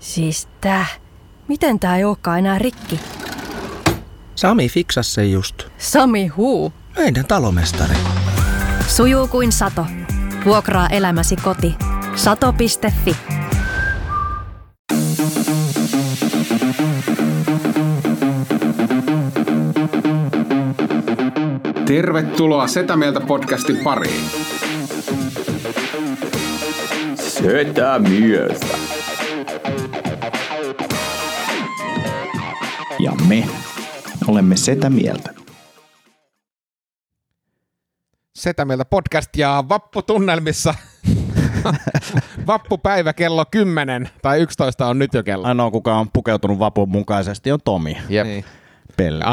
Siis miten tää ei ookaan enää rikki? Sami fiksas se just. Sami huu. Meidän talomestari. Sujuu kuin sato. Vuokraa elämäsi koti. Sato.fi. Tervetuloa Setä Mieltä podcastin pariin. Setä Mieltä. Ja me olemme Setä Mieltä. Setä Mieltä podcast ja vapputunnelmissa. Vappupäivä kello 10 tai 11 on nyt jo kello. Ainoa kuka on pukeutunut vapun mukaisesti on Tomi. Jep. Niin. Pelle.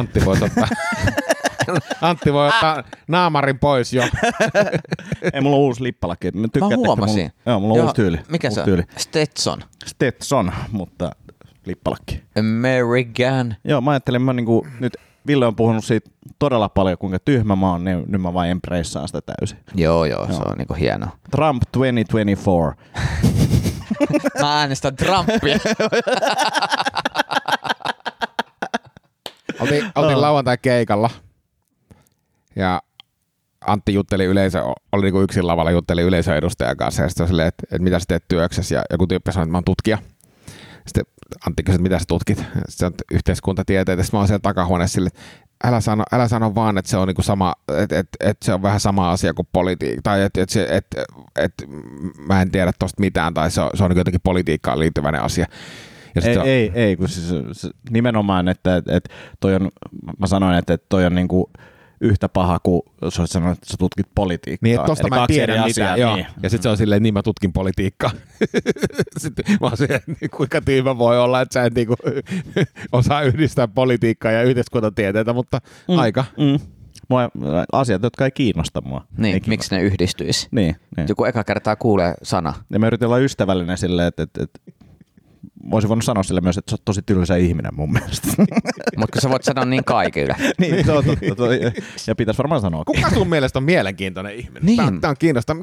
Antti voi ottaa naamarin pois jo. Ei, mulla on uusi lippalakki. Mä huomasin. Mulla on uusi tyyli. Mikä se on? Stetson, mutta lippalakki. American. Joo, mä ajattelin, nyt Ville on puhunut siitä todella paljon, kuinka tyhmä mä oon, niin nyt mä vain embraceaan sitä täysin. Joo, se on niinku hieno. Trump 2024. Mä äänestän Trumpia. Oltiin lauantai keikalla ja Antti jutteli oli niinku yksin lavalla, jutteli yleisön edustajan kanssa ja sitten silleen, että mitä sä teet työksessä ja joku tyyppi sanoi, että mä oon tutkija. Sitten Antti kysyi, että mitä sä tutkit? Sitten on yhteiskuntatieteitä. Sitten mä oon siellä takahuoneessa silleen, että älä sano vaan, että se on niinku sama, että se on vähän sama asia kuin politiikka. Tai että mä en tiedä tosta mitään tai se on niinku jotenkin politiikkaan liittyväinen asia. Ei, kun siis nimenomaan, että toi on, mä sanoin, että toi on niinku yhtä paha kuin jos olisit sanonut, että sä tutkit politiikkaa. Niin, että tosta mä en tiedä mitään. Joo. Niin. Ja sitten se on silleen, niin mä tutkin politiikkaa. Sitten mä oon silleen, kuinka tyhmä voi olla, että sä et niinku osaa yhdistää politiikkaa ja yhteiskuntatieteitä, mutta aika. Asiat, jotka ei kiinnosta mua. Niin, miksi ne yhdistyisi? Niin. Joku eka kertaa kuulee sana. Ja mä yritin olla ystävällinen silleen, että voisin voinut sanoa sille myös, että sä oot tosi tylsä ihminen mun mielestä. Mutta sä voit sanoa niin kaikille. Niin, se on totta. Ja pitäisi varmaan sanoa. Kuka sun mielestä on mielenkiintoinen ihminen? Niin. Tämä on kiinnostavaa.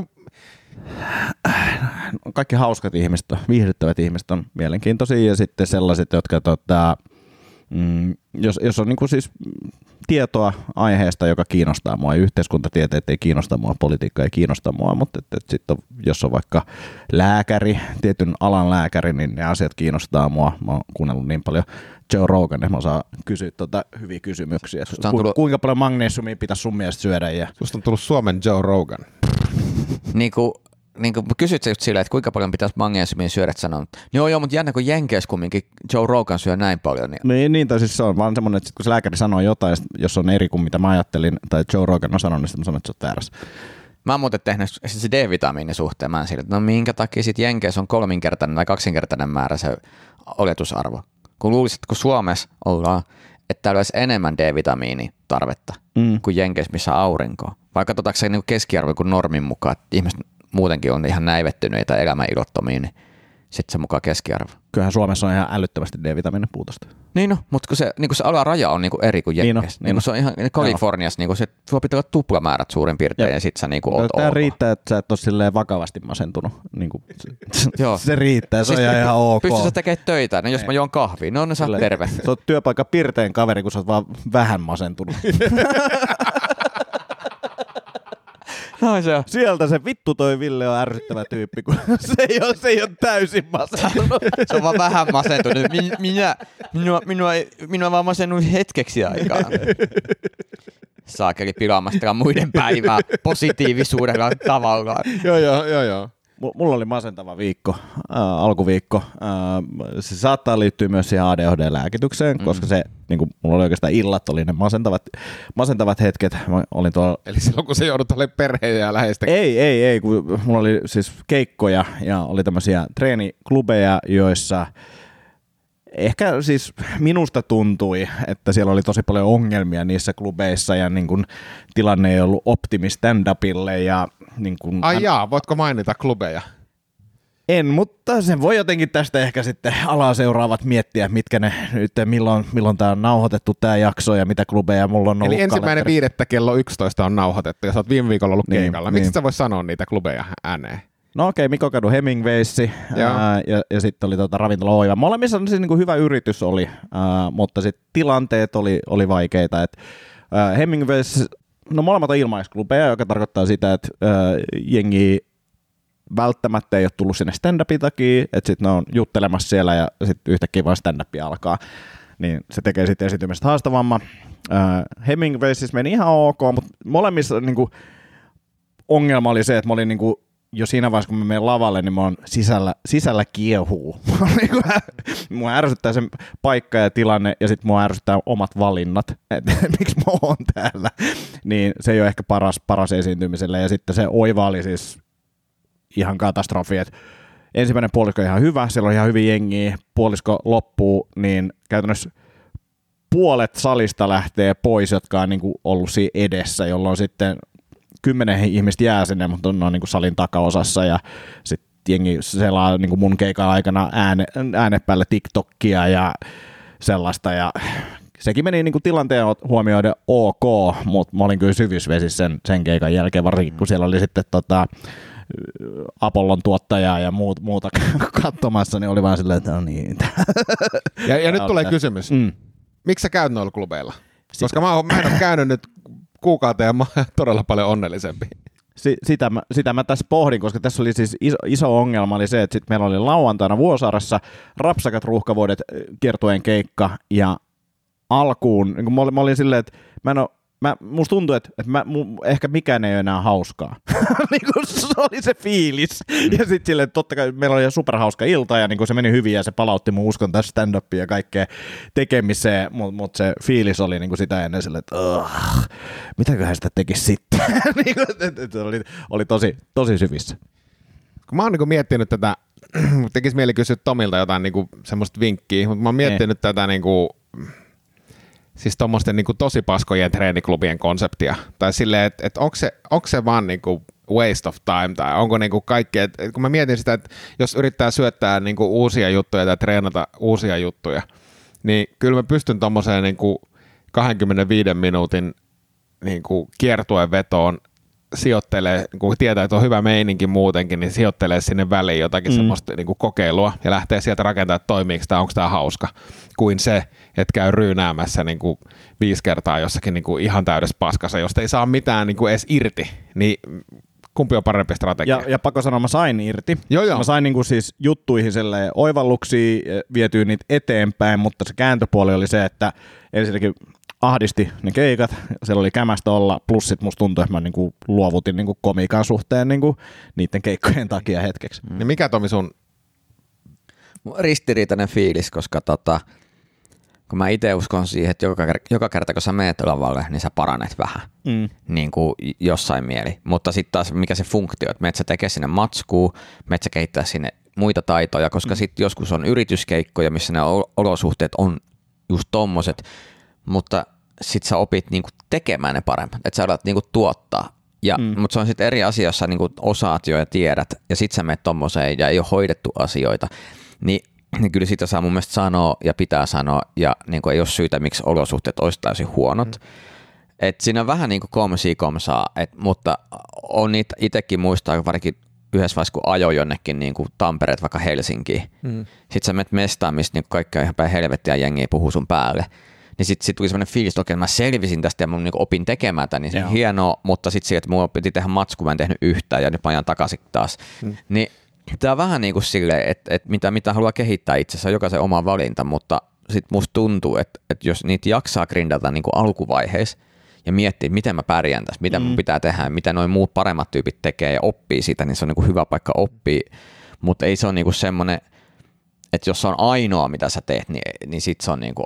Kaikki hauskat ihmiset, viihdyttävät ihmiset on mielenkiintoisia ja sitten sellaiset, jotka jos on niinku siis tietoa aiheesta, joka kiinnostaa mua, yhteiskuntatieteet ei kiinnosta mua, politiikka ei kiinnosta mua, mutta sitten jos on vaikka lääkäri, tietyn alan lääkäri, niin ne asiat kiinnostaa mua. Mä oon kuunnellut niin paljon Joe Rogan, että mä osaan kysyä hyviä kysymyksiä. Kuinka paljon magnesiumia pitäisi sun mielestä syödä? Susta on tullut Suomen Joe Rogan. Niin kuin kysyt sä just silleen, että kuinka paljon pitäisi magnesiumia syödä, että sanoo, joo, mutta jännä kun Jenkeissä kumminkin Joe Rogan syö näin paljon. Niin tai siis se on vaan semmoinen, että kun se lääkäri sanoo jotain, jos on eri kuin mitä mä ajattelin, tai Joe Rogan on sanonut, niin mä sanon, että sä oot väärässä. Mä oon muuten tehnyt se D-vitamiinin suhteen, mä en sille, että no minkä takia sit Jenkeissä on 3-kertainen tai 2-kertainen määrä se oletusarvo. Kun luulisit, että kun Suomessa ollaan, että täällä olisi enemmän D-vitamiinitarvetta kuin Jenkeissä, missä aurinkoa. Vai katsotaanko se niin keskiarvo kuin normin mukaan, että ihmiset muutenkin on ihan näivettyneitä elämänilottomia, niin sitten se mukaan keskiarvo. Kyllähän Suomessa on ihan älyttömästi D-vitamiinin puutosta. Niin mutta kun se alaraja on niinku eri kuin Jenkeissä. Niin se on ihan Kaliforniassa, niinku se sulla pitää olla tuplamäärät suurin piirtein ja sitten sä niinku oot Tämä riittää, että sä et ole silleen vakavasti masentunut. Niinku, Joo. Se riittää, se on ihan ok. Pystyy sä tekemään töitä, no jos mä juon kahvia, no sä oot terve. Sä oot työpaikka pirteen kaveri, kun sä oot vaan vähän masentunut. No, se on. Sieltä se vittu toi Ville on ärsyttävä tyyppi, kun se ei ole täysin masentunut. Se on vaan vähän masentunut. Minua vaan masennut hetkeksi aikaa. Saakeli pilaamasta muiden päivää positiivisuudella tavallaan. Joo. Mulla oli masentava viikko, alkuviikko. Se saattaa liittyä myös siihen ADHD-lääkitykseen, koska se, niin kuin, mulla oli oikeastaan illat, oli ne masentavat hetket. Mä olin tuolla... Eli silloin, kun se joudut olemaan perheen ja läheisten? Ei, kun mulla oli siis keikkoja ja oli tämmöisiä treeniklubeja, joissa ehkä siis minusta tuntui, että siellä oli tosi paljon ongelmia niissä klubeissa ja niin kuin tilanne ei ollut optimi stand-upille. Ja niin kuin voitko mainita klubeja? En, mutta sen voi jotenkin tästä ehkä sitten alaa seuraavat miettiä, mitkä ne nyt, milloin tämä on nauhoitettu tämä jakso ja mitä klubeja mulla on ollut. Eli 1.5. kello 11 on nauhoitettu ja sä oot viime viikolla ollut keikalla. Miksi sä vois sanoa niitä klubeja ääneen? No okei, Mikokadun Hemingwaysi ja sitten oli Ravintola Oiva. Molemmissa siis niin kuin hyvä yritys oli, mutta sitten tilanteet oli vaikeita. Hemingways, no molemmat on ilmaisklubeja, joka tarkoittaa sitä, että jengi välttämättä ei ole tullut sinne stand-upin takia, että sitten ne on juttelemassa siellä ja sitten yhtäkkiä vaan stand-up alkaa. Niin se tekee sitten esiintymisestä haastavamman. Hemingways siis meni ihan ok, mutta molemmissa niin kuin ongelma oli se, että mä olin niin kuin jo siinä vaiheessa, kun mä menen lavalle, niin mä oon sisällä kiehuu. Mua ärsyttää sen paikka ja tilanne, ja sitten mua ärsyttää omat valinnat, että miksi mä oon täällä. Niin se ei ole ehkä paras esiintymiselle, ja sitten se Oiva oli siis ihan katastrofi, että ensimmäinen puolisko ihan hyvä, siellä on ihan hyvin jengiä, puolisko loppuu, niin käytännössä puolet salista lähtee pois, jotka on niin kuin ollut siinä edessä, jolloin sitten 10 ihmistä jää sinne, mutta on niin kuin salin takaosassa ja sitten jengi selaa niin kuin mun keikan aikana ääne päälle TikTokia ja sellaista ja sekin meni niin kuin tilanteen huomioiden ok, mutta mä olin kyllä syvyysvesissä sen keikan jälkeen, varsinkin kun siellä oli sitten Apollon tuottajaa ja muuta katsomassa, niin oli vaan silleen, että no niin. Ja nyt tulee kysymys. Miksi sä käyt noilla klubeilla? Koska mä en ole käynyt nyt kuukauteen ja mä oon todella paljon onnellisempi. Sitä mä tässä pohdin, koska tässä oli siis iso ongelma oli se, että sit meillä oli lauantaina Vuosaaressa Rapsakat ruuhkavuodet kiertueen keikka ja alkuun, niin mä olin silleen, että musta tuntuu, että ehkä mikään ei ole enää hauskaa. Niin se oli se fiilis. Ja sitten silleen, totta kai meillä oli superhauska ilta ja niin se meni hyvin ja se palautti mun uskon tässä stand-upia ja kaikkea tekemiseen, mutta se fiilis oli niin sitä ennen silleen, että mitäköhän sitä tekisi sitten. oli tosi syvissä. Kun mä oon niin miettinyt tätä, tekisi mieli kysyä Tomilta jotain niin semmoista vinkkiä, mutta mä oon miettinyt tätä niin kuin, siis tommoisten niin tosi paskojen treeniklubien konseptia. Tai silleen, että onko se vaan niin kuin waste of time, tai onko niin kuin kaikkea, että kun mä mietin sitä, että jos yrittää syöttää niin kuin uusia juttuja tai treenata uusia juttuja, niin kyllä mä pystyn tommoseen niin kuin 25 minuutin niin kuin kiertueen vetoon sijoittelee, kun tietää, että on hyvä meininki muutenkin, niin sijoittelee sinne väliin jotakin semmoista niin kuin kokeilua ja lähtee sieltä rakentamaan, että toimiiko tämä, onko tämä hauska, kuin se, että käy ryynäämässä niin kuin 5 kertaa jossakin niin kuin ihan täydessä paskassa, josta ei saa mitään niin kuin edes irti, niin kumpi on parempi strategia? Ja pakko sanoa, mä sain irti. Joo. Mä sain niin kuin siis juttuihin oivalluksia, vietyä niitä eteenpäin, mutta se kääntöpuoli oli se, että ensinnäkin ahdisti ne keikat, siellä oli kämästä olla, plus sit musta tuntui, että mä niinku luovutin niinku komiikan suhteen niinku niiden keikkojen takia hetkeksi. Ja mikä Tomi sun? Ristiriitainen fiilis, koska kun mä itse uskon siihen, että joka kerta kun sä meet lavalle, niin sä paranet vähän, niin kuin jossain mieli. Mutta sitten taas mikä se funktio, että meet sä tekee sinne matskuu, meet sä kehittää sinne muita taitoja, koska sitten joskus on yrityskeikkoja, missä ne olosuhteet on just tommoset, mutta sit sä opit niinku tekemään ne paremmin, että sä alat niinku tuottaa. Mutta se on sitten eri asia, jos sä niinku osaat jo ja tiedät, ja sit sä menet tommoseen ja ei ole hoidettu asioita, niin kyllä sitä saa mun mielestä sanoa ja pitää sanoa, ja niinku ei ole syytä, miksi olosuhteet olisi täysin huonot. Et siinä on vähän niin kuin komsaa, mutta on niitä itsekin muistaa, varsinkin yhdessä vaiheessa, kun ajoi jonnekin niin kuin Tampereet vaikka Helsinkiin. Sitten sä menet mestaan, mistä niin kaikki on ihan päin helvettiä jengiä puhuu sun päälle. Niin sitten tuli sellainen fiilis, että okei, mä selvisin tästä ja mä niin opin tekemään tämän, niin se on hienoa, mutta sitten siihen, että mun piti tehdä matsku, mä en tehnyt yhtään ja nyt mä ajan takaisin taas. Niin tämä on vähän niin kuin silleen, että mitä haluaa kehittää itsensä, jokaisen oma valinta, mutta sitten musta tuntuu, että jos niitä jaksaa grindata niin kuin alkuvaiheessa ja miettiä, miten mä pärjään tässä, mitä mun pitää tehdä ja mitä nuo muut paremmat tyypit tekee ja oppii sitä, niin se on niin kuin hyvä paikka oppia, mutta ei se ole niin kuin semmoinen, että jos se on ainoa, mitä sä teet, niin sit se on niinku...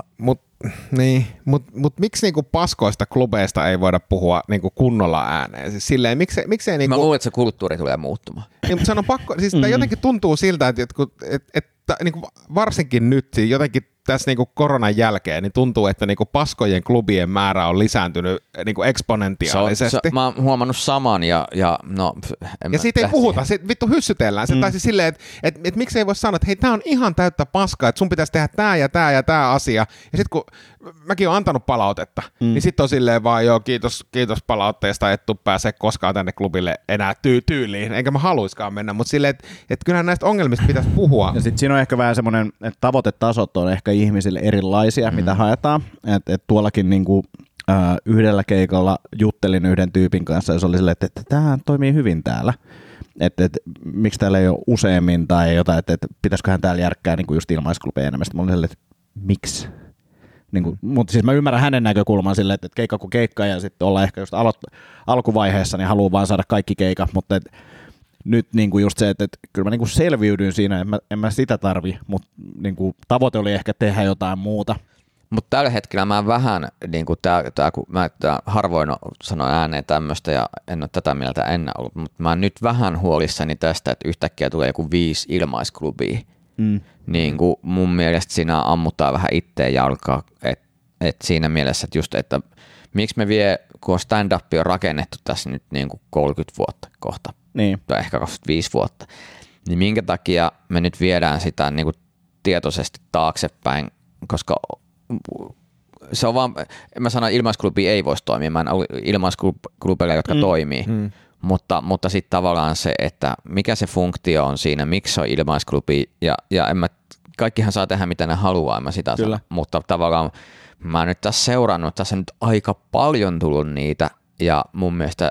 Mut miksi niinku paskoista klubeista ei voida puhua niinku kunnolla ääneen? Siis silleen, miksei niinku... Mä luulen, että se kulttuuri tulee muuttumaan. Niin, mutta se on pakko, siis jotenkin tuntuu siltä, että niinku varsinkin nyt jotenkin tässä niinku koronan jälkeen niin tuntuu, että niinku paskojen klubien määrä on lisääntynyt niinku eksponentiaalisesti. Mä oon huomannut saman ja no... Ja siitä ei puhuta, siitä vittu hyssytellään. Se taisi silleen, että miksi ei voi sanoa, että hei, tää on ihan täyttä paskaa, että sun pitäisi tehdä tää ja tää asia. Ja sit kun mäkin oon antanut palautetta, niin sit on silleen vaan joo, kiitos palautteesta, et tuu pääse koskaan tänne klubille enää tyyliin. Enkä mä haluiskaan mennä, mutta silleen, että kyllähän näistä ongelmista pitäisi puhua. Ja sit siinä on ehkä vähän semmoinen, että tavoitetasot on ehkä ihmisille erilaisia, mitä haetaan. Että tuollakin niinku, yhdellä keikalla juttelin yhden tyypin kanssa ja se oli silleen, että tämä toimii hyvin täällä. Että miksi täällä ei ole useammin tai jotain, että pitäisiköhän täällä järkkää niin kuin just ilmaisklubeja enemmän. Sitten mä olin silleen, että miksi? Niin kuin, mutta siis mä ymmärrän hänen näkökulman silleen, että keikka kuin keikka ja sitten ollaan ehkä just alkuvaiheessa, niin haluaa vaan saada kaikki keikat, mutta nyt niin kuin just se, että kyllä mä niin kuin selviydyin siinä, en mä sitä tarvi, mutta niin kuin tavoite oli ehkä tehdä jotain muuta. Mutta tällä hetkellä mä vähän, niin kuin kun mä harvoin sanon ääneen tämmöistä ja en ole tätä mieltä ennen ollut, mutta mä oon nyt vähän huolissani tästä, että yhtäkkiä tulee joku 5 ilmaisklubia. Niin kuin mun mielestä siinä ammuttaa vähän itteen jalkaa, että siinä mielessä, että just, että miksi me kun stand-up on rakennettu tässä nyt niin kuin 30 vuotta kohta, niin. Tai ehkä 25 vuotta, niin minkä takia me nyt viedään sitä niin kuin tietoisesti taaksepäin, koska se on vaan, mä sanon, että ilmaisklubi ei voisi toimia, mä en ole ilmaisklubeilla, jotka toimii, mutta sitten tavallaan se, että mikä se funktio on siinä, miksi se on ilmaisklubi, ja kaikkihan saa tehdä mitä ne haluaa, en mä sitä sano, mutta tavallaan mä oon nyt tässä seurannut, tässä on nyt aika paljon tullut niitä, ja mun mielestä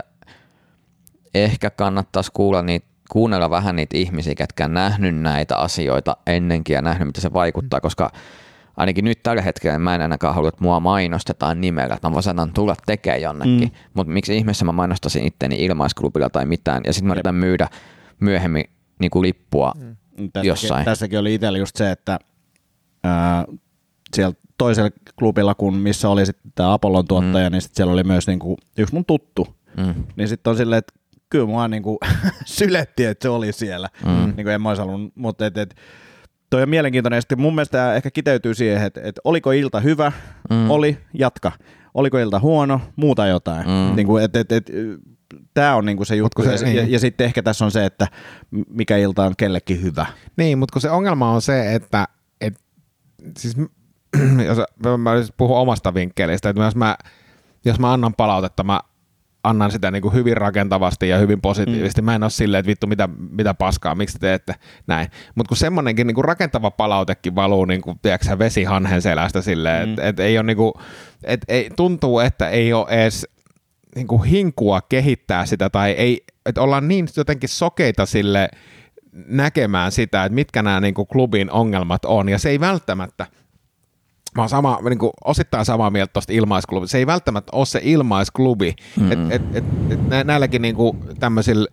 ehkä kannattaisi kuunnella vähän niitä ihmisiä, ketkä on nähnyt näitä asioita ennenkin ja nähnyt, mitä se vaikuttaa, koska ainakin nyt tällä hetkellä mä en ainakaan halua, että mua mainostetaan nimellä, että mä voisin tulla tekemään jonnekin, mutta miksi ihmeessä mä mainostasin itteni ilmaisklubilla tai mitään, ja sitten mä yritän myydä myöhemmin niin kuin lippua jossain. Tässäkin oli itsellä just se, että siellä toisella klubilla, missä oli sitten tämä Apollon tuottaja, niin sitten siellä oli myös niinku yksi mun tuttu, niin sitten on silleen, että kyllä mua niinku syletti, että se oli siellä, niin kuin en mä olisi halunnut, mutta toi on mielenkiintoinen, ja sitten mun mielestä tämä ehkä kiteytyy siihen, että oliko ilta hyvä, oli, jatka. Oliko ilta huono, muuta jotain. Niin kuin, tämä on niinku se juttu, ja sitten ehkä tässä on se, että mikä ilta on kellekin hyvä. Niin, mutta kun se ongelma on se, että siis, jos mä puhun omasta vinkkelistä, että jos mä annan palautetta, mä annan sitä niin kuin hyvin rakentavasti ja hyvin positiivisesti. Mä en ole silleen, että vittu mitä paskaa, miksi te teette näin. Mutta kun semmoinenkin niin kuin rakentava palautekin valuu niin kuin, tiedätkö, vesi hanhen selästä silleen, että ei ole niin kuin, tuntuu, että ei ole edes niin kuin hinkua kehittää sitä tai ei, että ollaan niin jotenkin sokeita sille näkemään sitä, että mitkä nämä niin kuin klubin ongelmat on, ja se ei välttämättä, mä oon niin kuin osittain samaa mieltä tuosta ilmaisklubista, se ei välttämättä ole se ilmaisklubi, että näilläkin niin kuin tämmöisillä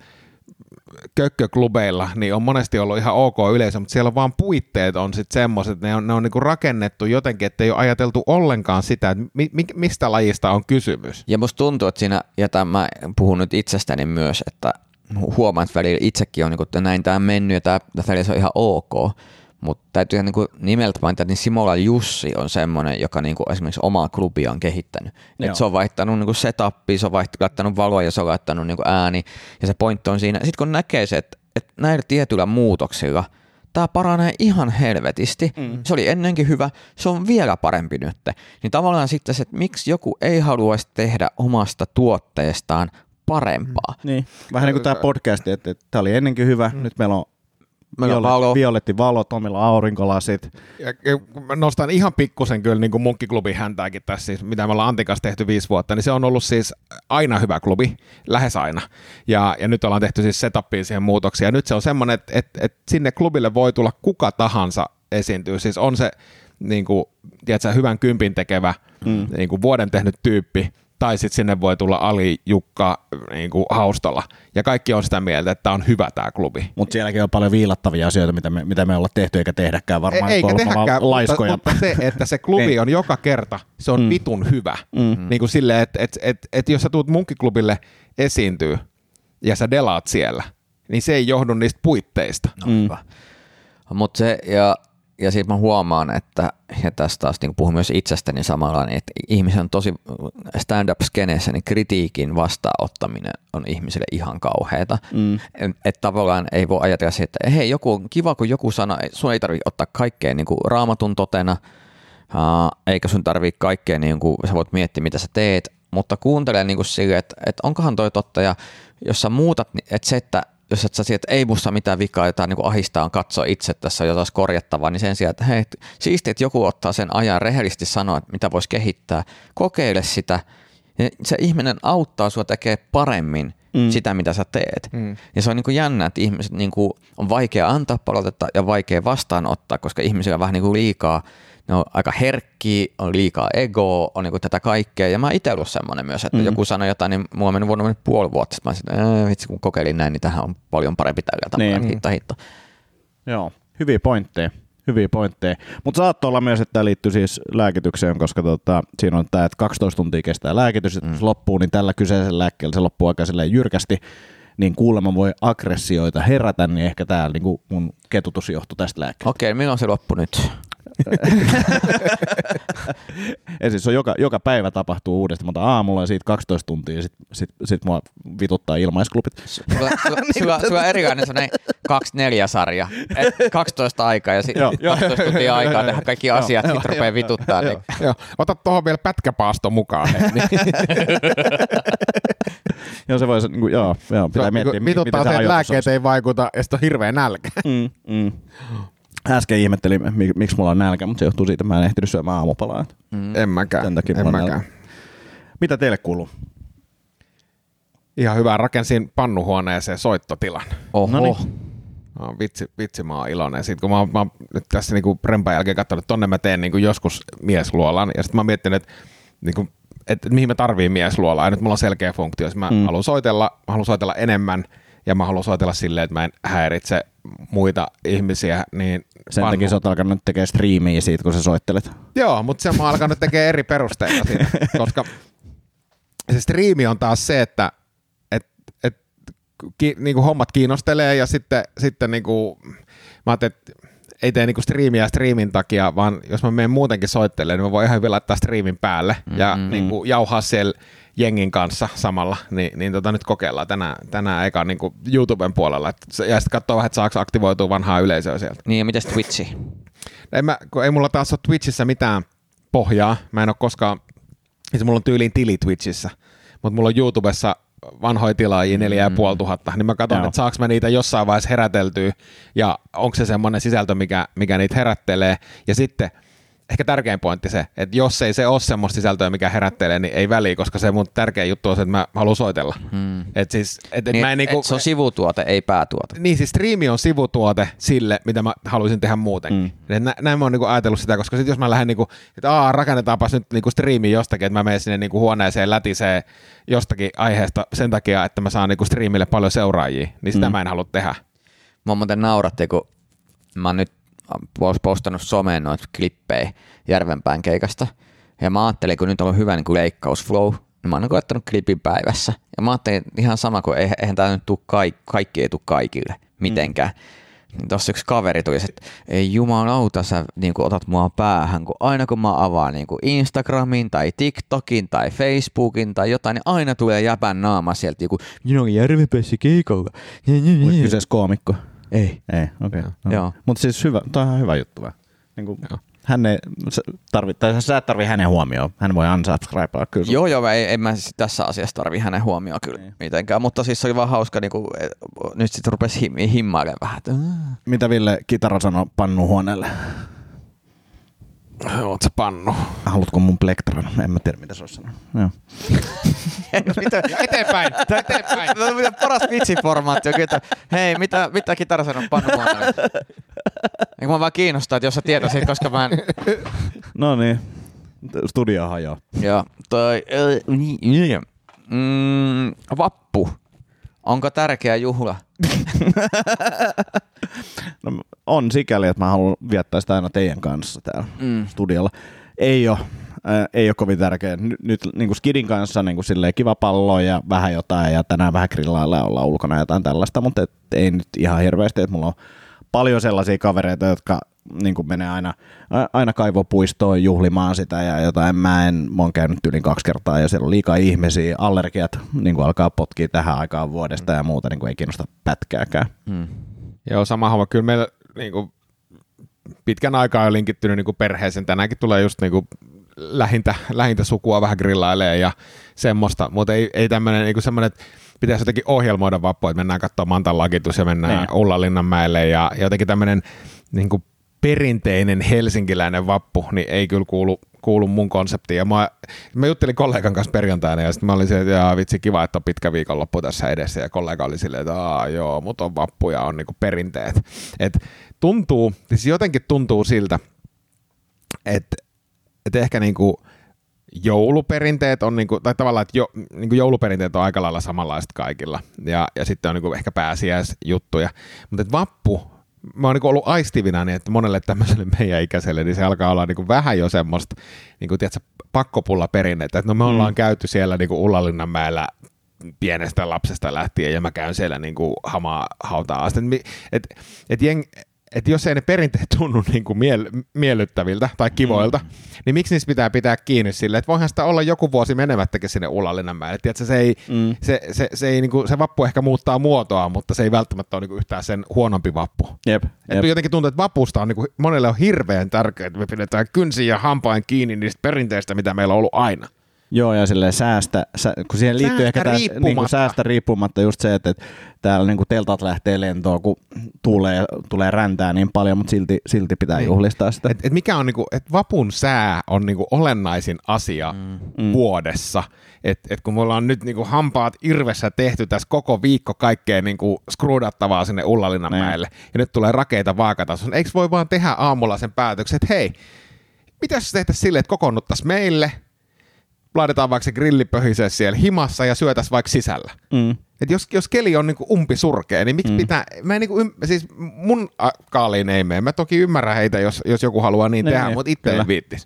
kökköklubeilla niin on monesti ollut ihan ok yleisö, mutta siellä on vaan puitteet on sitten semmoiset, että ne on niin kuin rakennettu jotenkin, että ei ole ajateltu ollenkaan sitä, että mistä lajista on kysymys. Ja musta tuntuu, että siinä, ja mä puhun nyt itsestäni myös, että huomaan, että välillä itsekin on, että näin tämä mennyt ja tämä välillä on ihan ok, mutta täytyy niin nimeltä mainita, että niin Simola Jussi on semmoinen, joka niin esimerkiksi omaa klubia on kehittänyt. Et se on vaihtanut niin setupia, se on laittanut valoa ja se on laittanut niin ääni, ja se pointti on siinä. Sitten kun näkee se, että näillä tietyillä muutoksilla tämä paranee ihan helvetisti, se oli ennenkin hyvä, se on vielä parempi nyt, niin tavallaan sitten se, että miksi joku ei haluaisi tehdä omasta tuotteestaan parempaa. Niin. Vähän niin kuin tämä podcast, että tämä oli ennenkin hyvä, nyt meillä on violetti valo, Tomilla aurinkolasit. Ja mä nostan ihan pikkusen kyllä niin kuin Munkkiklubin häntääkin tässä, siis, mitä me ollaan Antin kanssa tehty 5 vuotta, niin se on ollut siis aina hyvä klubi, lähes aina. Ja nyt ollaan tehty siis setupiin siihen muutoksia. Ja nyt se on semmoinen, että sinne klubille voi tulla kuka tahansa esiintyy. Siis on se niin kuin, tiedätkö, hyvän kympin tekevä, niin kuin vuoden tehnyt tyyppi, tai sitten sinne voi tulla Ali Jukka niin kuin Haustola. Ja kaikki on sitä mieltä, että tämä on hyvä tämä klubi. Mutta sielläkin on paljon viilattavia asioita, mitä me ollaan tehty eikä tehdäkään varmaan. Eikä tehdäkään, laiskoja. Mutta se, että se klubi on joka kerta, se on vitun hyvä. Niin kuin silleen, että jos sä tuut Munkkiklubille esiintyy ja sä delaat siellä, niin se ei johdu niistä puitteista. Mutta se, Ja sitten mä huomaan, että, ja tästä taas niin puhun myös itsestäni samalla, niin että ihmisen on tosi stand-up-skeneessä, niin kritiikin vastaanottaminen on ihmisille ihan kauheata. Että tavallaan ei voi ajatella siitä, että hei, kiva kun joku sanoo, sun ei tarvitse ottaa kaikkea niin kuin raamatun totena, eikä sun tarvitse kaikkea, niin kuin, sä voit miettiä mitä sä teet, mutta kuuntele niin kuin silleen, että onkohan toi totta, ja jos sä muutat, että se, että jos et sä sieltä, että ei musta mitään vikaa, jotain niin ahistaa on katsoa itse, että tässä on jotain korjattavaa, niin sen sijaan, että hei, siistiä, että joku ottaa sen ajan rehellisesti sanoa, että mitä voisi kehittää, kokeile sitä, ja se ihminen auttaa sua tekemään paremmin sitä, mitä sä teet. Ja se on niin kuin jännä, että ihmiset niin kuin on vaikea antaa palautetta ja vaikea vastaanottaa, koska ihmisillä on vähän niin kuin liikaa, ne on aika herkkiä, on liikaa egoa, on niinku tätä kaikkea. Ja mä oon itse ollut semmoinen myös, että joku sanoi jotain, niin mulla on mennyt puoli vuotta. Sitten mä olisin, vitsi kun kokeilin näin, niin tähän on paljon parempi tällä tavalla. Niin. Hitto. Joo, hyviä pointteja. Mutta saattoi olla myös, että tämä liittyy siis lääkitykseen, koska siinä on tämä, että 12 tuntia kestää lääkitys, että se loppuu, niin tällä kyseisellä lääkkeellä se loppuu aika jyrkästi, niin kuulemma voi aggressioita herätä, niin ehkä tämä niin mun ketutus johtui tästä lääkkeestä. Okei, milloin se loppu nyt? Ja siis on joka päivä tapahtuu uudestaan, mutta aamulla ja siitä 12 tuntia ja sit mua vituttaa ilmaisklubit. Sulla on erilainen sellainen 2-4-sarja, 12 aikaa ja sitten 12 tuntia aikaa tehdä kaikki asiat, sitten rupeaa vituttaa. Joo. Ota tuohon vielä pätkäpaasto mukaan. Joo, se voisi, joo, pitää miettiä, vituttaa se, että lääkkeet ei vaikuta ja sitten on hirveä nälkä. Äsken ihmettelin, miksi mulla on nälkä, mutta se johtuu siitä, että mä en ehtinyt syömään aamupalaa. En mäkään. Mitä teille kuuluu? Ihan hyvä. Rakensin pannuhuoneeseen soittotilan. Oho. Vitsi, mä oon iloinen. Sitten kun mä oon nyt tässä niinku rempan jälkeen katsonut, että tonne mä teen niinku joskus miesluolan. Ja sitten mä oon miettinyt, että mihin mä tarviin miesluolaa. Ja nyt mulla on selkeä funktio. Jos mä haluan soitella enemmän. Ja mä haluan soitella silleen, että mä en häiritse muita ihmisiä. Niin sen takia sä oot alkanut nyt tekemään striimiä siitä, kun sä soittelet. Joo, mutta se mä oon alkanut tekemään eri perusteilla siitä, koska se striimi on taas se, että niinku hommat kiinnostelee ja sitten niinku, mä ajattelin, että ei tee niinku striimiä striimin takia, vaan jos mä menen muutenkin soittelemaan, niin mä voin ihan hyvin laittaa striimin päälle ja niinku jauhaa siellä jengin kanssa samalla, niin nyt kokeillaan tänään eka niin kuin YouTuben puolella. Ja sitten katsoo vähän, että saako aktivoitua vanhaa yleisöä sieltä. Niin ja mitäs Twitchi? Ei mulla taas ole Twitchissä mitään pohjaa. Mä en ole koskaan, siis mulla on tyyliin tili Twitchissä, mutta mulla on YouTubessa vanhoja tilaajia 4500, niin mä katson, että saaks mä niitä jossain vaiheessa heräteltyä ja onko se semmoinen sisältö, mikä niitä herättelee. Ja sitten ehkä tärkein pointti se, että jos ei se ole semmoista sisältöä, mikä herättelee, niin ei väliä, koska se mun tärkein juttu on se, että mä haluan soitella. Se on sivutuote, ei päätuote. Niin, siis striimi on sivutuote sille, mitä mä haluaisin tehdä muutenkin. Näin mä oon niinku ajatellut sitä, koska sit jos mä lähden, niinku, että rakennetaanpas nyt niinku striimi jostakin, että mä menen sinne niinku huoneeseen lätiseen jostakin aiheesta sen takia, että mä saan niinku striimille paljon seuraajia, niin sitä mä en halua tehdä. Mä muuten nauratti, kun mä oon nyt postannut someen noita klippejä Järvenpään keikasta. Ja mä ajattelin, kun nyt on hyvä niin kuin leikkausflow, niin mä oon koettanut klipin päivässä. Ja mä ajattelin ihan sama, kun eihän tää nyt kaikki ei tule kaikille mitenkään. Niin tossa yksi kaveri tuli, että ei jumalauta, sä niin kuin otat mua päähän, kun aina kun mä avaan niin kuin Instagramin tai TikTokin tai Facebookin tai jotain, niin aina tulee jäpän naama sieltä, joku minä olen Järvenpäässä keikalla. Oliko kyseessä koomikko? Ei, okei. No. Mutta siis toi on ihan hyvä juttu. Niin sä et tarvii hänen huomioon. Hän voi unsubscribea kyllä. Joo, en mä siis tässä asiassa tarvii hänen huomioon kyllä mitenkään. Mutta siis se oli vaan hauska, niin kuin, nyt sitten rupesi himmailemaan vähän. Mitä Ville Kitara sanoi pannuhuoneelle? Oot sä pannu? Haluatko mun plektran? En mä tiedä, mitä se olisi sanonut. Joo. Eteenpäin. No, mitä paras vitsiformaatti on kyllä. Hei, mitä Kitara sanoo pannuhuoneelle? Eikö mä vaan kiinnostaa, että jos sä tietäisit, koska mä en... No niin. Studio hajoaa. Joo. Vappu. Onko tärkeä juhla? No, on sikäli, että mä haluan viettää sitä aina teidän kanssa täällä studiolla. Ei ole kovin tärkeä. Nyt niin kuin Skidin kanssa niin kuin silleen kiva pallo ja vähän jotain ja tänään vähän grillailla ja ollaan ulkona jotain tällaista, mutta ei nyt ihan hirveästi. Että mulla on paljon sellaisia kavereita, jotka niin kuin menee aina kaivopuistoon juhlimaan sitä ja jotain. Mä oon käynyt yli 2 kertaa ja siellä on liikaa ihmisiä, allergiat niin kuin alkaa potkia tähän aikaan vuodesta ja muuta, niin kuin ei kiinnosta pätkääkään. Joo, sama homma. Kyllä meillä niin kuin pitkän aikaa on linkittynyt niin kuin perheeseen. Tänäänkin tulee just niin kuin lähintä sukua vähän grillailee ja semmoista, mutta ei tämmöinen niin kuin semmoinen, että pitäisi jotenkin ohjelmoida vappua, että mennään katsomaan Mantan lakitus ja mennään Ullalinnanmäelle ja jotenkin tämmöinen niin kuin perinteinen helsinkiläinen vappu, niin ei kyllä kuulu mun konseptiin. Ja mä juttelin kollegan kanssa perjantaina ja sitten mä olin se, että vitsi kiva, että on pitkä viikonloppu tässä edessä ja kollega oli silleen, että joo, mutta on vappu ja on niinku perinteet. Et tuntuu, siis jotenkin tuntuu siltä, että ehkä niinku jouluperinteet on niinku, tai tavallaan, että niinku jouluperinteet on aika lailla samanlaiset kaikilla ja sitten on niinku ehkä pääsiäisjuttuja, mutta vappu, mä oon niinku ollut aistivina niin, että monelle tämmöiselle meidän ikäiselle, niin se alkaa olla niinku vähän jo semmoista niinku, tiedätkö, pakkopulla perinnettä, että no me ollaan käyty siellä niinku Ullalinnanmäellä pienestä lapsesta lähtien ja mä käyn siellä niinku hamaa hautaa asti, että jos ei ne perinteet tunnu niinku miellyttäviltä tai kivoilta, niin miksi niistä pitää kiinni silleen, että voihan sitä olla joku vuosi menemättäkin sinne Ullalinnanmäelle. Tiedätkö, se ei niinku, se vappu ehkä muuttaa muotoa, mutta se ei välttämättä ole niinku yhtään sen huonompi vappu. Jep. Jotenkin tuntuu, että vapusta on niinku, monelle on hirveän tärkeää, että me pidetään kynsin ja hampain kiinni niistä perinteistä, mitä meillä on ollut aina. Joo, ja silleen kun siihen liittyy ehkä niinku säästä riippumatta just se, että täällä niinku teltat lähtee lentoon, kun tulee räntää niin paljon, mutta silti pitää juhlistaa sitä. Et mikä on niinku, että vapun sää on niinku olennaisin asia vuodessa. Et kun me ollaan nyt niinku hampaat irvessä tehty tässä koko viikko kaikkea niinku skruudattavaa sinne Ullalinnanmäelle, ja nyt tulee rakeita vaakatasossa, eikö voi vaan tehdä aamulla sen päätöksen, että hei, mitäs tehtäisiin silleen, että kokoonnuttaisiin meille, laitetaan vaikka se grillipöhisee siellä himassa ja syötäisiin vaikka sisällä. Et jos keli on niinku umpisurkea, niin miksi pitää, mä en niinku, siis mun kaaliin ei mene. Mä toki ymmärrän heitä, jos joku haluaa niin tehdä, mutta itse en viittis.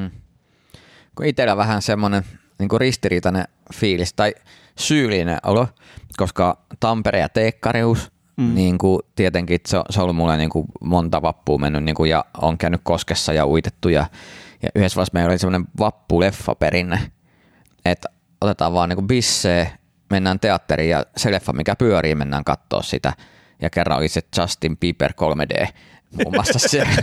Kun itsellä vähän semmoinen niinku ristiriitainen fiilis tai syyllinen olo, koska Tampere ja teekkarius, niinku tietenkin se on ollut mulle niinku monta vappua mennyt niinku, ja on käynyt koskessa ja uitettu ja yhdessä vaiheessa meillä oli semmoinen vappuleffaperinne, että otetaan vaan niinku bissee, mennään teatteriin ja se leffa, mikä pyörii, mennään kattoo sitä. Ja kerran oli se Justin Bieber 3D muun muassa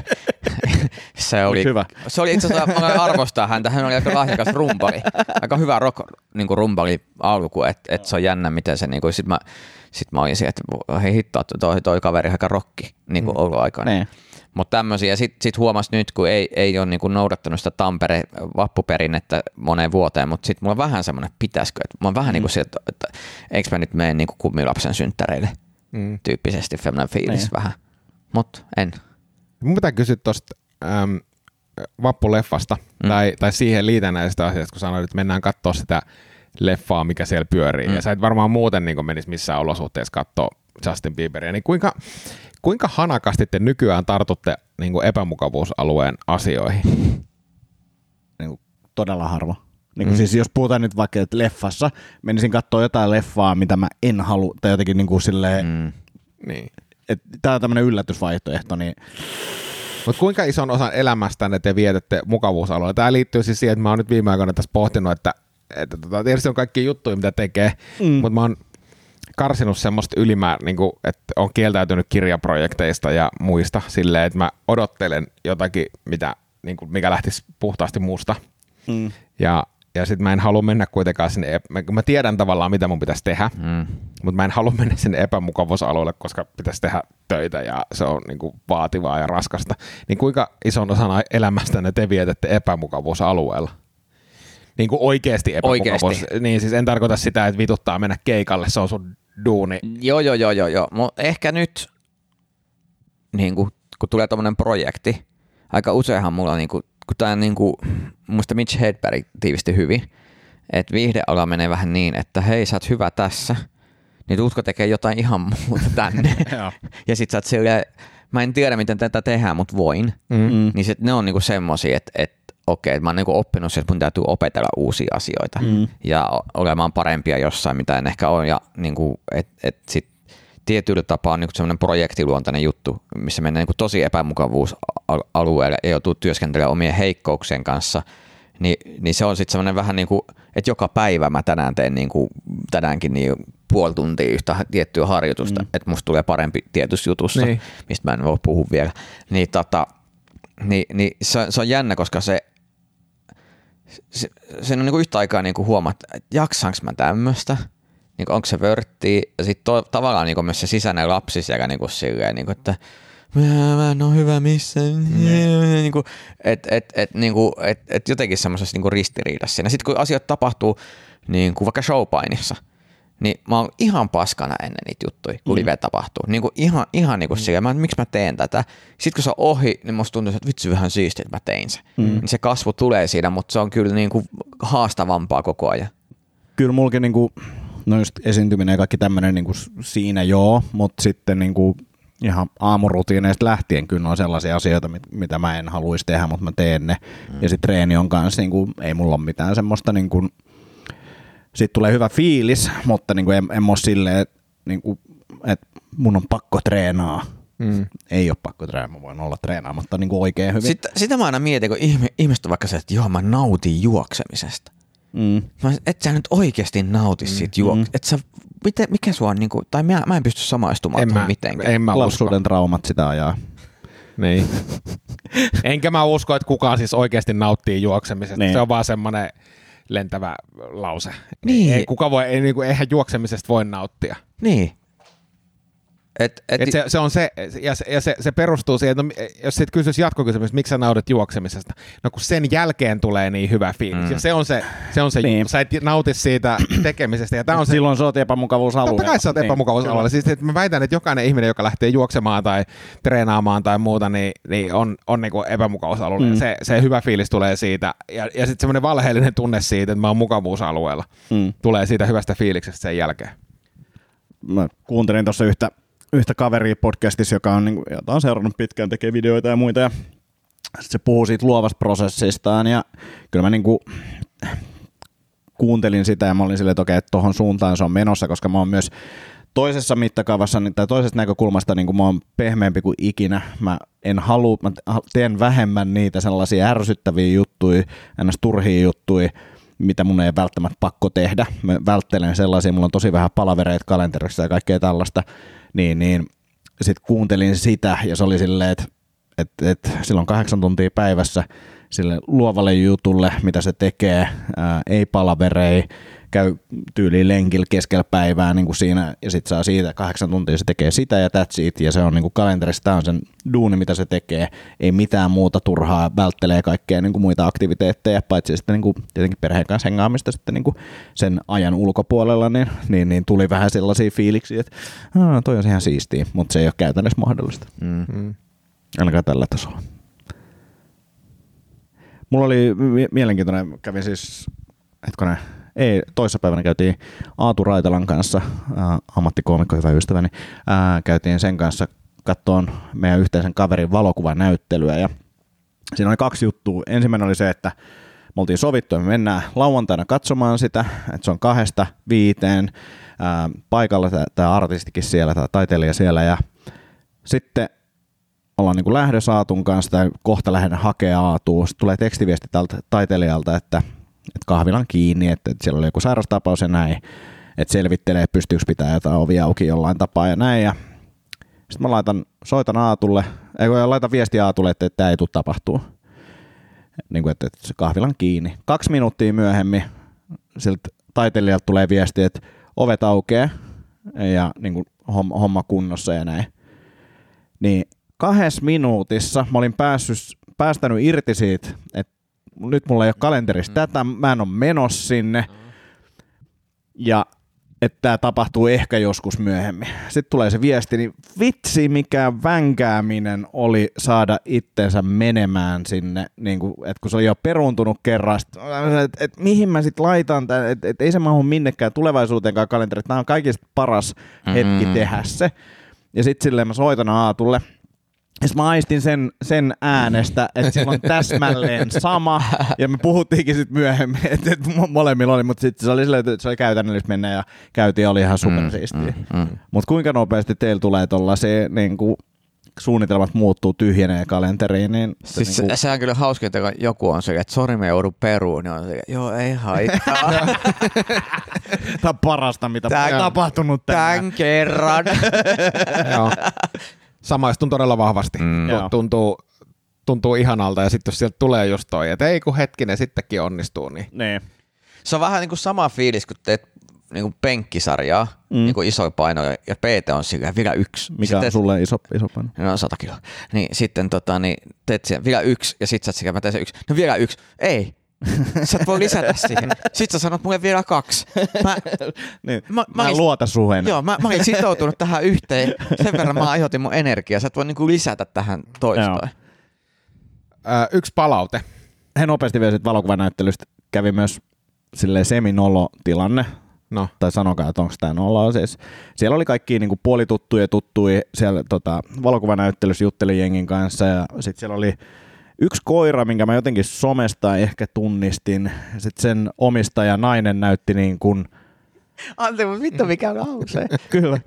se oli hyvä. Se oli itse asiassa, mä arvostaa häntä, hän oli aika lahjakas rumpali. Aika hyvä rock niinku rumpali alku, että se on jännä miten se niinku, sit mä olin siihen, että hei hitto, toi kaveri aika rocki niinku ollut aikana. Mutta tämmöisiä, sit huomasi nyt, kun ei ole niinku noudattanut sitä Tampere vappuperinnettä moneen vuoteen, mutta sitten mulla on vähän semmoinen, pitäisikö, että mä oon vähän niinku sieltä, että eikö mä nyt mene niinku kummilapsen synttäreille tyyppisesti, feminine fiilis vähän, mutta en. Mun pitää kysyä tuosta vappuleffasta tai siihen liitännäisestä asiasta, kun sanoit, että mennään katsoa sitä leffaa, mikä siellä pyörii, ja sä et varmaan muuten niin menisi missään olosuhteessa katsoa Justin Bieberia, niin kuinka hanakasti te nykyään tartutte niin kuin epämukavuusalueen asioihin? Niin todella harva. Niin siis jos puhutaan nyt vaikka, että leffassa menisin katsoa jotain leffaa, mitä mä en halua, tai jotenkin niin kuin silleen, niin. Että tää on tämmöinen yllätysvaihtoehto, niin mutta kuinka ison osan elämästänne te vietätte mukavuusalueella? Tämä liittyy siis siihen, että mä oon nyt viime aikoina tässä pohtinut, että tietysti on kaikki juttuja, mitä tekee, mutta mä oon karsinut semmoista niin kuin, että on kieltäytynyt kirjaprojekteista ja muista silleen, että mä odottelen jotakin, mikä lähtisi puhtaasti muusta. Ja sitten mä en halua mennä kuitenkaan sinne, mä tiedän tavallaan, mitä mun pitäisi tehdä, mutta mä en halua mennä sinne epämukavuusalueelle, koska pitäisi tehdä töitä ja se on niin kuin vaativaa ja raskasta. Niin kuinka ison osan elämästänne te vietätte epämukavuusalueella? Niin kuin oikeasti epämukavuus. Niin siis en tarkoita sitä, että vituttaa mennä keikalle, se on sun duuni. Joo. Mutta ehkä nyt, niin kun tulee tommonen projekti, aika useinhan mulla on, kun tämä muista Mitch Hedberg tiivisti hyvin, että viihdeala menee vähän niin, että hei, sä oot hyvä tässä, niin tuutko tekee jotain ihan muuta tänne. Ja sit sä oot silleen, mä en tiedä miten tätä tehdään, mutta voin. Niin sit ne on niinku semmosia, että okei, mä oon niinku oppinut, että mun täytyy opetella uusia asioita ja olemaan parempia jossain, mitä en ehkä ole. Ja niinku, sit tietyllä tapaa on niin semmoinen projektiluontainen juttu, missä mennään niin tosi epämukavuusalueelle ja joutuu työskentelemään omien heikkouksien kanssa, niin se on sitten semmoinen vähän niin kuin, että joka päivä mä tänään teen niin kuin, tänäänkin niin puoli tuntia yhtä tiettyä harjoitusta, että musta tulee parempi tietyssä jutussa, mistä mä en voi puhua vielä. Niin se on jännä, koska se on niin kuin yhtä aikaa niin kuin huomaa, että jaksaanko mä tämmöistä, niin onko se vörttiä, ja sitten tavallaan niin kuin myös se sisäinen lapsi siellä niin kuin silleen, niin kuin, että mä en ole hyvä missään, että jotenkin semmoisessa niin kuin ristiriidassa. Ja sitten kun asiat tapahtuu niin kuin vaikka showpainissa, niin mä oon ihan paskana ennen niitä juttuja, kun live tapahtuu. Niin kuin ihan niin kuin silleen, miksi mä teen tätä. Sitten kun se on ohi, niin musta tuntuu, että vitsi vähän siistiä, että mä tein sen. Niin se kasvu tulee siinä, mutta se on kyllä niin kuin haastavampaa koko ajan. Kyllä mulkin niin kuin, no just esiintyminen ja kaikki tämmöinen niin kuin siinä joo, mutta sitten niin kuin ihan aamurutiineista lähtien kyllä on sellaisia asioita, mitä mä en haluaisi tehdä, mutta mä teen ne. Ja sitten treeni on kanssa, niin kuin, ei mulla ole mitään semmoista, niin kuin, siitä tulee hyvä fiilis, mutta niin kuin en ole silleen, että mun on pakko treenaa. Ei ole pakko treenaa, mä voin olla treenaamatta niin kuin oikein hyvin. Sitä mä aina mietin, kun ihmiset on vaikka se, että joo, mä nautin juoksemisesta. Et sä nyt oikeasti nauti siitä juoksemisesta. Mikä sua on, niin kuin, tai mä en pysty samaistumaan mitenkään. En mä lapsuuden traumat sitä ajaa. Niin. Enkä mä usko, että kukaan siis oikeasti nauttii juoksemisesta. Niin. Se on vaan semmoinen lentävä lause. Niin. Eihän juoksemisesta voi nauttia. Niin. Se on se, ja se perustuu siihen, että jos sit kysyisi jatkokysymys, miksi sä naudit juoksemisesta, no kun sen jälkeen tulee niin hyvä fiilis, ja se on se niin. Sä et nauti siitä tekemisestä. Ja on silloin sä oot epämukavuusalueella. Totta kai sä oot epämukavuusalueella. Siis mä väitän, että jokainen ihminen, joka lähtee juoksemaan tai treenaamaan tai muuta, niin on niinku epämukavuusalueella. Se hyvä fiilis tulee siitä, ja sitten semmoinen valheellinen tunne siitä, että mä oon mukavuusalueella, tulee siitä hyvästä fiiliksestä sen jälkeen. Mä kuuntelin tuossa yhtä kaveria podcastissa, jota on seurannut pitkään, tekee videoita ja muita, ja se puhuu siitä luovasta prosessistaan, ja kyllä mä niinku kuuntelin sitä, ja mä olin silleen, että okei, että tohon suuntaan se on menossa, koska mä oon myös toisessa mittakaavassa, tai toisesta näkökulmasta niin mä oon pehmeämpi kuin ikinä. Mä teen vähemmän niitä sellaisia ärsyttäviä juttuja, ennäs turhia juttuja, mitä mun ei välttämättä pakko tehdä. Mä välttelen sellaisia, mulla on tosi vähän palavereita kalenterissa ja kaikkea tällaista, niin sitten kuuntelin sitä, ja se oli silleen, että silloin 8 tuntia päivässä sille luovalle jutulle, mitä se tekee, ei palaverei, käy tyyliin lenkillä keskellä päivää niin kuin siinä, ja sitten saa siitä 8 tuntia se tekee sitä ja that's it, ja se on niin kuin kalenterissa, tämä on sen duuni, mitä se tekee, ei mitään muuta turhaa, välttelee kaikkea niin kuin muita aktiviteetteja, paitsi sitten niin kuin tietenkin perheen kanssa hengaamista sitten niin kuin sen ajan ulkopuolella, niin tuli vähän sellaisia fiiliksiä, että toi on ihan siistiä, mutta se ei ole käytännössä mahdollista. Ainakaan tällä tasolla. Mulla oli mielenkiintoinen, kävin siis, toissapäivänä käytiin Aatu Raitalan kanssa, ammattikoomikko, hyvä ystäväni, käytiin sen kanssa katsomaan meidän yhteisen kaverin valokuvanäyttelyä, ja siinä oli 2 juttua. Ensimmäinen oli se, että me oltiin sovittu, että me mennään lauantaina katsomaan sitä, että se on 2-5 paikalla, tämä artistikin siellä, tämä taiteilija siellä, ja sitten ollaan niin kuin lähdössä Aatun kanssa, tai kohta lähden hakea Aatua. Sitten tulee tekstiviesti tältä taiteilijalta, että kahvilan kiinni, että siellä oli joku sairastapaus ja näin, että selvittelee, pystyykö pitää jotain ovia auki jollain tapaa ja näin. Ja sitten mä soitan Aatulle, laitan viestiä Aatulle, että tämä ei tule tapahtua. Niin kuin, että se kahvilan kiinni. 2 minuuttia myöhemmin siltä taiteilijalta tulee viesti, että ovet aukeaa ja niin kuin homma kunnossa ja näin. Niin 2 minuutissa mä olin päästänyt irti siitä, että nyt mulla ei ole kalenterissa tätä, mä en ole menossa sinne, ja että tämä tapahtuu ehkä joskus myöhemmin. Sitten tulee se viesti, niin vitsi mikä vänkääminen oli saada itsensä menemään sinne, niin kuin, että kun se oli jo peruuntunut kerran, että mihin mä sitten laitan tämän, että ei se mahdu minnekään tulevaisuuteenkaan kalenteri, että tämä on kaikista paras hetki tehdä se. Ja sitten silleen mä soitan Aatulle, mä aistin sen äänestä, että sillä on täsmälleen sama, ja me puhuttiinkin sitten myöhemmin, että molemmilla oli, mutta sitten se oli silleen, että se oli käytännöllistä mennä ja käytiin ja oli ihan supersiistiä. Mutta kuinka nopeasti teillä tulee tollaisia niinku suunnitelmat muuttuu, tyhjenee kalenteriin, niin siis niinku sehän on kyllä hauska, että joku on se, että sori me joudun peruun, niin on se, joo ei haittaa. Tämä on parasta, mitä on tapahtunut tämän kerran. Joo. Samaistun todella vahvasti. Tuntuu ihanalta ja sitten jos sieltä tulee just toi, että ei kun hetkinen sittenkin onnistuu. Niin. Se on vähän niin kuin sama fiilis, kun teet niin kuin penkkisarjaa, niin kuin isoja painoja, ja PT on sillä vielä 1. Mikä sitten, on sulle iso paino? No 100 kiloa. Niin sitten niin teet siihen vielä 1, ja sit sä oot mä teen se 1. No vielä 1. Ei. Sä et voi lisätä siihen. Sitten sä sanot mulle vielä 2. Mä en luota suheen. Joo, mä olin sitoutunut tähän yhteen. Sen verran mä aiheutin mun energiaa. Sä et voi niinku lisätä tähän toistoon. Yksi palaute. He nopeasti vielä valokuvanäyttelystä kävi myös silleen semi-nolo-tilanne. No. Tai sanokaa, että onko tämä nolla. Siis, siellä oli kaikki niinku puolituttuja tuttuja. Siellä valokuvanäyttelyssä juttelin jengin kanssa. Ja sitten siellä oli yksi koira, minkä mä jotenkin somesta ehkä tunnistin. Sitten sen omistaja nainen näytti niin kuin... Antti, mutta vittu mikä lause. Kyllä.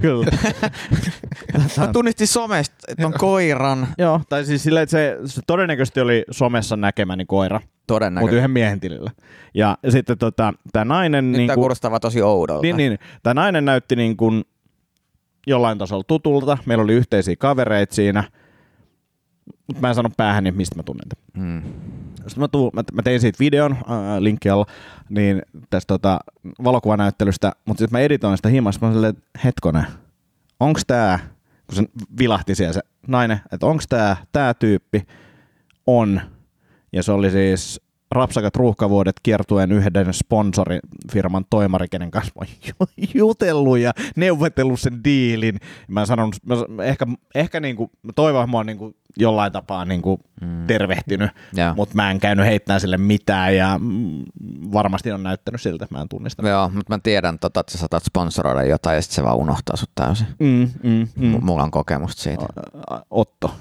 Mä tunnistin somesta, että on koiran. Joo, tai siis silleen, että se todennäköisesti oli somessa näkemäni koira. Todennäköisesti. Mutta yhden miehen tilillä. Ja sitten tämä nainen... Nyt tämä kuulostaa vaan tosi oudolta. Niin. Tämä nainen näytti niin kuin jollain tasolla tutulta. Meillä oli yhteisiä kavereita siinä. Mutta mä en sano päähän, niin mistä mä tunnen tämän. Sitten mä tein siitä videon, linkki alla, niin tästä valokuvanäyttelystä, mutta sitten mä editoin sitä himassa, mä silleen, että hetkonen, onks tää, kun se vilahti siellä se nainen, että onks tää tyyppi, on, ja se oli siis Rapsakat ruuhkavuodet kiertueen yhden sponsorifirman toimari, kenen kanssa mä oon jutellut ja neuvotellut sen diilin. Mä sanon, ehkä niinku, mä toivon, että mä oon niinku jollain tapaa niinku tervehtynyt, mutta mä en käynyt heittämään sille mitään ja varmasti on näyttänyt siltä, että mä en tunnista. Joo, mutta mä tiedän, että sä saatat sponsoroida jotain ja sitten se vaan unohtaa sut täysin. Mulla on kokemusta siitä. Otto.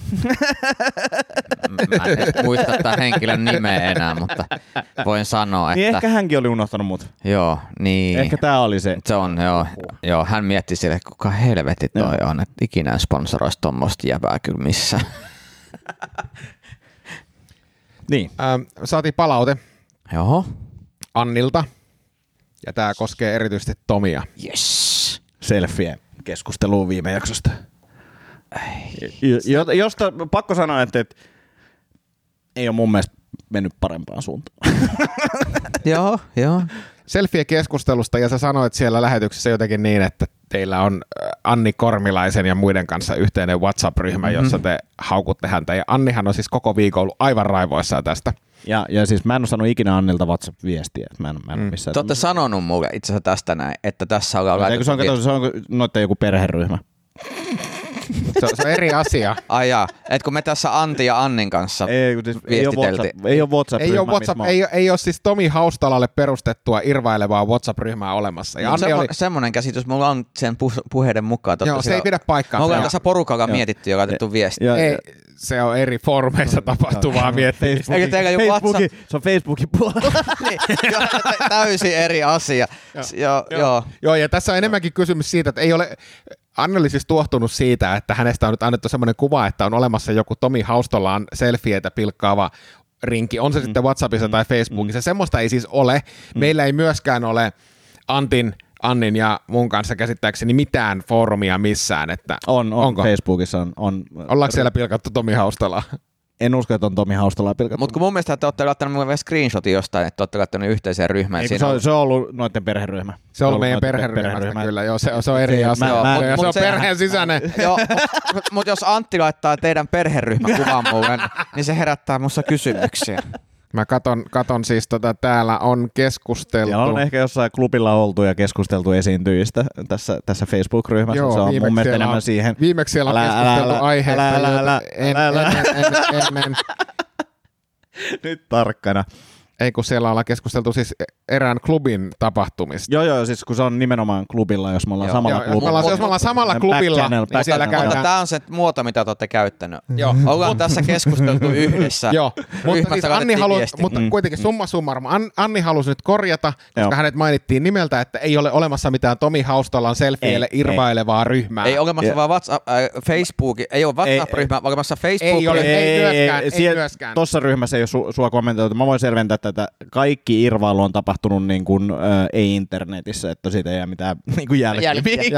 Mä en muista tämän henkilön nimeä enää, mutta voin sanoa, niin että... ehkä hänkin oli unohtanut mut. Joo, niin. Ehkä tää oli se. Se on, joo. Hän mietti sille, että kuka helvetti toi on, että ikinä sponsoroisi tommoista jäbää kyllä missään. Niin. Saatiin palaute Joo. Annilta, ja tää koskee erityisesti Tomia. Yes. Selfie keskusteluun viime jaksosta. Josta pakko sanoa, että ei ole mun mielestä mennyt parempaan suuntaan. Joo. Selfie-keskustelusta, ja sä sanoit siellä lähetyksessä jotenkin niin, että teillä on Anni Kormilaisen ja muiden kanssa yhteinen WhatsApp-ryhmä, jossa te haukutte häntä, ja Annihan on siis koko viikon ollut aivan raivoissaan tästä. Ja siis mä en ole sanonut ikinä Annilta WhatsApp-viestiä, että mä en ole missään. Te olette sanonut mulle itse asiassa tästä näin, että tässä ollaan laitettu... Se on noitten joku perheryhmä. Se on eri asia. Ai jaa, että kun me tässä Antti ja Annin kanssa viestiteltiin. Ei ole WhatsApp-ryhmä. Ei ole siis Tomi Haustalalle perustettua irvailevaa WhatsApp-ryhmää olemassa. Ja semmoinen käsitys mulla on sen puheiden mukaan. Joo, se ei pidä paikkaa. Me ollaan tässä porukalla mietitty ja laitettu viestiä. Ei, se on eri formeissa tapahtuvaa miettimistä. Se on Facebookin puolella. Niin, täysin eri asia. Joo, ja tässä on enemmänkin kysymys siitä, että ei ole... Anni oli siis tuohtunut siitä, että hänestä on nyt annettu semmoinen kuva, että on olemassa joku Tomi Haustolaan selfieitä pilkkaava rinki, on se sitten WhatsAppissa tai Facebookissa. Semmoista ei siis ole. Meillä ei myöskään ole Annin ja mun kanssa käsittääkseni mitään foorumia missään. Että onko? Facebookissa on. Ollaanko siellä pilkattu Tomi Haustolaa? En usko, että on Tomi Haustolaa pilkattu. Mutta kun mun mielestä te olette laittanut mulle screenshotin jostain, että olette laittanut yhteiseen ryhmään. Se on ollut noiden perheryhmä. Se on ollut meidän perheryhmästä kyllä, joo, se on eri asia. Se on perheen sisäinen. Joo, mutta jos Antti laittaa teidän perheryhmäkuvan mulle, niin se herättää musta kysymyksiä. Mä katon siis täällä on keskusteltu. Siellä on ehkä jossain klubilla oltu ja keskusteltu esiintyjistä tässä Facebook-ryhmässä. Joo, se on mun mielestä enemmän siihen. Viimeksi siellä on keskusteltu aiheesta. Nyt tarkkana. Ei, kun siellä ollaan keskusteltu siis erään klubin tapahtumista. Joo, siis kun se on nimenomaan klubilla, jos me ollaan samalla klubilla. Jos me ollaan samalla klubilla, niin siellä käydään. Tämä on se muoto, mitä te olette käyttänyt. Joo. Ollaan tässä keskusteltu yhdessä. Joo, mutta siis mutta kuitenkin summa summarum. Anni halusi nyt korjata, koska hänet mainittiin nimeltä, että ei ole olemassa mitään Tomi Haustolan selfieille irvailevaa ryhmää. Ei olemassa vaan Facebook, ei ole WhatsApp-ryhmää, olemassa Facebook. Ei myöskään. Tuossa ryhmässä ei ole sua kommentoitu. Mä voin selventää, että kaikki irvailu on tapahtunut niin kuin, ei internetissä, että siitä ei jää mitään niin kuin jälkeä.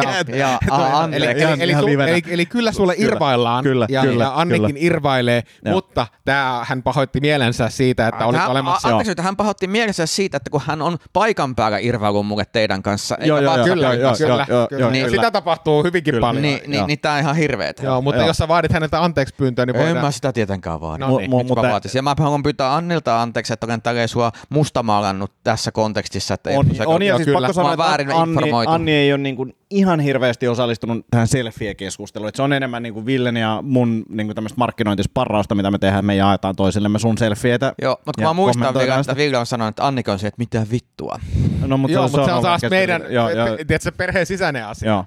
Eli kyllä sulle irvaillaan ja Annikin irvailee, mutta hän pahoitti mielensä siitä, että oli olemassa. Anteeksi, että hän pahoitti mielensä siitä, että kun hän on paikan päällä irvailun mulle teidän kanssa. Kyllä. Sitä tapahtuu hyvinkin paljon. Niin tää on ihan hirveetä. Joo, mutta jos sä vaadit häneltä anteeksi pyyntöä, niin voidaan. En mä sitä tietenkään vaadi. Mutta ja mä haluan pyytää Annilta anteeksi, että olen tälleen sua mustamaalannut tässä kontekstissa. Että on ja siis pakko sanoa, että Anni ei ole niin kuin ihan hirveästi osallistunut tähän selfie-keskusteluun. Se on enemmän niin kuin Villen ja mun niin kuin tämmöistä markkinointisparrausta, mitä me tehdään. Me jaetaan toisillemme sun selfieitä. Joo, mutta mä muistan vielä, että Ville on sanonut, että Annika on se, että mitä vittua. No, mutta joo, mutta se on taas meidän perheen sisäinen asia. Joo.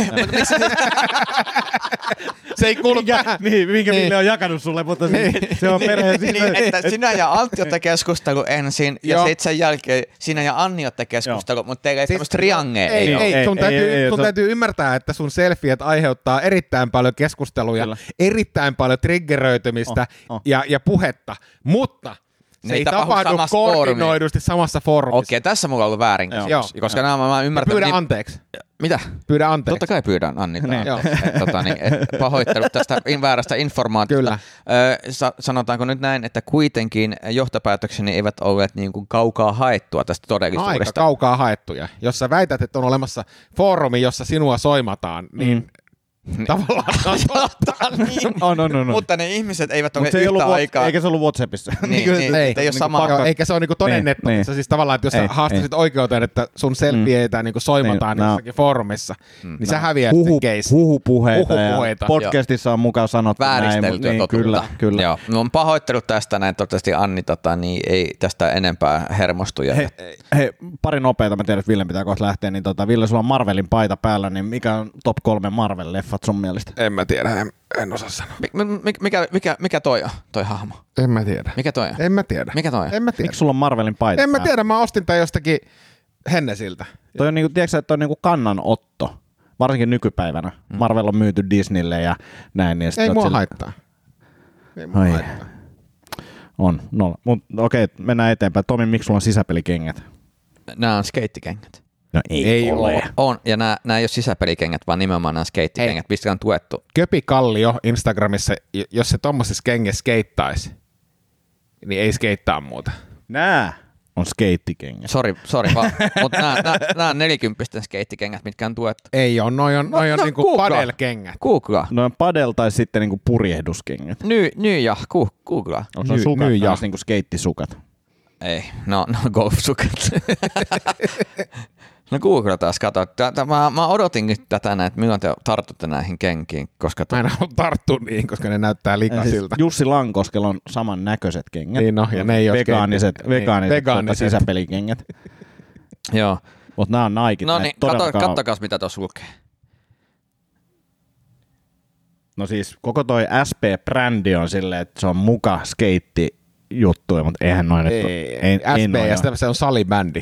Se ei kuulu tähän. Niin, minkä Ville on jakanut sulle, mutta se on perheen sisäinen. Niin, että sinä ja Antti olette keskustelu ensin, ja sitten sen jälkeen sinä ja Anni olette keskustelu, mutta teillä ei tämmöistä triangea. Ei, sun täytyy ymmärtää, että sun selfiet aiheuttaa erittäin paljon keskusteluja, erittäin paljon triggeröitymistä ja puhetta, mutta se ei tapahdu koordinoidusti samassa foorumissa. Okei, tässä mulla on ollut väärin, koska mä ymmärtänyt. Pyydän anteeksi. Mitä? Pyydän anteeksi. Totta kai pyydän Annilta. Pahoittelut tästä väärästä informaatiosta. Kyllä. Sanotaanko nyt näin, että kuitenkin johtopäätökseni eivät olleet niin kuin kaukaa haettua tästä todellisuudesta. Aika kaukaa haettuja. Jos sä väität, että on olemassa foorumi, jossa sinua soimataan, niin tavallaan on. Mutta ne ihmiset eivät ole yhtä aikaa. Eikä se ollut WhatsAppissa. Ei ole sama. Eikä se ole niinku todennettu. Se siis tavallaan, että jos sä haastasit oikeuteen, että sun selfieitä niinku soimataan jossakin foorumissa, niin sä häviät sen case. Huhupuheita. Podcastissa on mukaan sanottu vääristeltyä totuutta. Kyllä. Joo. No on pahoittelut tästä näin, toivottavasti Anni niin ei tästä enempää hermostu. Hei, pari nopeita, mä tiedän, että Ville pitää kohta lähteä, niin Ville, sulla on Marvelin paita päällä, niin mikä on top 3 Marvel-leffat sun mielestä? En mä tiedä, en osaa sanoa. Mikä toi on, toi hahmo? En mä tiedä. Mikä toi on? En mä tiedä. Mikä toi on? En mä tiedä. Miksi sulla on Marvelin paita? En mä tiedä, mä ostin tän jostakin Hennesiltä. Toi on niinku, tiedätkö, että toi on niinku kannanotto, varsinkin nykypäivänä. Marvel on myyty Disneylle ja näin. Niin ei mua haittaa. Ei mua haittaa. On, okei, mennään eteenpäin. Tomi, miksi sulla on sisäpelikengät? Nämä on skeittikengät. No ei ole. On, ja nämä ei ole sisäpelikengät, vaan nimenomaan nämä skeittikengät, mistä on tuettu. Köpi Kallio Instagramissa, jos se tommosessa kengessä skeittaisi, niin ei skeittaa muuta. Nää on skeittikengät. Sori vaan, mutta nämä on 40 skeittikengät, mitkä on tuettu. Ei ole, noi on niinku padelkengät. Googlaa. No on padel tai sitten niinku purjehduskengät. Googlaa. Se on sukat taas niinku skeittissukat. Ei, no golfsukat. No googlataan, kato. Mä odotinkin tätä näin, että milloin te tartutte näihin kenkiin. Koska mä en halua tarttua niihin, koska ne näyttää likaisilta. Jussi Lankoskella on saman näköiset kengät. Niin no, ja ne ei ole vegaaniset sisäpelikengät. Joo. Mutta nämä on Nike. No niin, kattokas mitä tuossa lukee. No siis koko toi SP-brändi on silleen, että se on muka skeitti juttuja, mutta eihän noin. Ei SP ja sitä se on salibändi.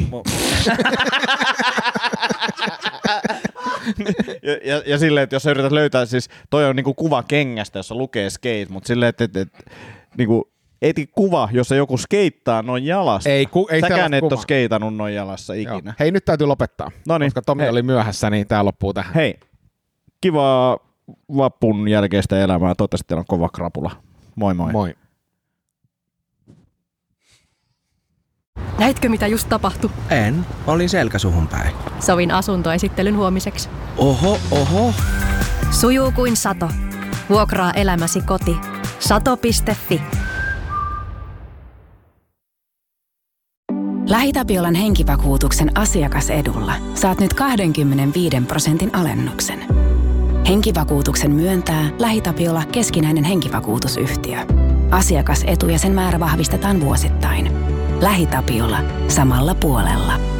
ja silleen, että jos sä yrität löytää, siis toi on niinku kuva kengästä, jossa lukee skate, mutta silleen, että niinku eti kuva, jossa joku skeittaa noin jalassa. Ei säkään et ole skeitannut noin jalassa ikinä. Joo. Hei, nyt täytyy lopettaa, koska Tomi oli myöhässä, niin tää loppuu tähän. Hei, kivaa vappun jälkeistä elämää. Toivottavasti teillä on kova krapula. Moi moi. Moi. Näitkö mitä just tapahtui? En, olin selkäsuhun päin. Sovin asuntoesittelyn huomiseksi. Oho. Sujuu kuin sato. Vuokraa elämäsi koti. Sato.fi. LähiTapiolan henkivakuutuksen asiakasedulla saat nyt 25% alennuksen. Henkivakuutuksen myöntää LähiTapiola keskinäinen henkivakuutusyhtiö. Asiakasetu ja sen määrä vahvistetaan vuosittain. LähiTapiola. Samalla puolella.